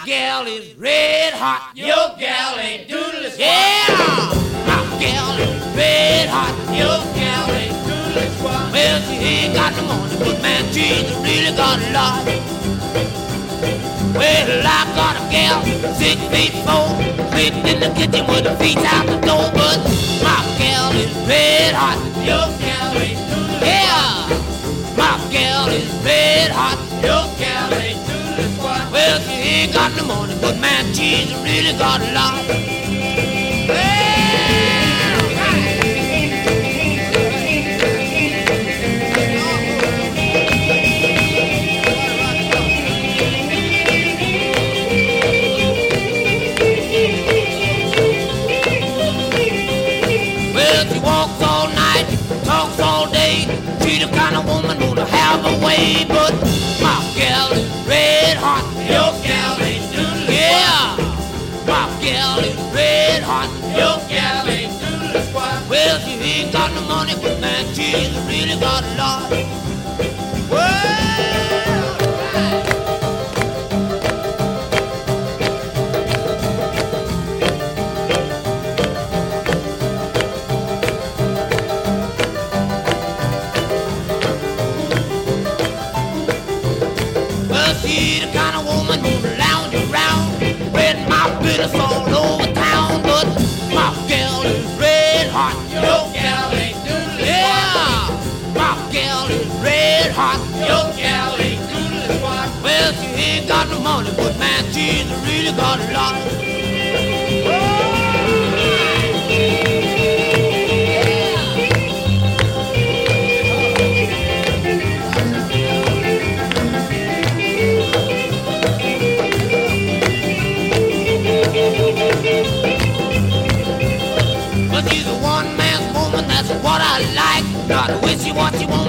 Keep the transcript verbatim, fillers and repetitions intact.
gal is red hot. Your gal ain't doodly squat. Yeah, my gal is red hot. Your gal ain't doodly squat. Well, she ain't got no money, but man, she's really got a lot. Well, I got a gal, six feet four, sleeping in the kitchen with her feet out the door. But my gal is red hot. Your gal ain't doodly squat. Yeah, my gal is red hot. Your gal ain't doodly squat. Well, she ain't got no money, but man, she's really got a lot. Well, she walks all night, talks all day. She's the kind of woman who'll have a way, but my gal is red hot. Your gal ain't doodly Yeah, my gal is red hot. squat. Your gal ain't doodly squat. Well, she ain't got no money, but man, she's really got a lot. Well, Well, she's the kind of woman who'll lounge around, spreading my business all over town. But my gal is red hot. Your gal ain't doodly squat. Yeah, my gal is red hot. Your gal ain't doodly squat. Well, she ain't got no money, but man, she's really got a lot. But she's a one-man woman, that's what I like. Not a wishy-washy woman.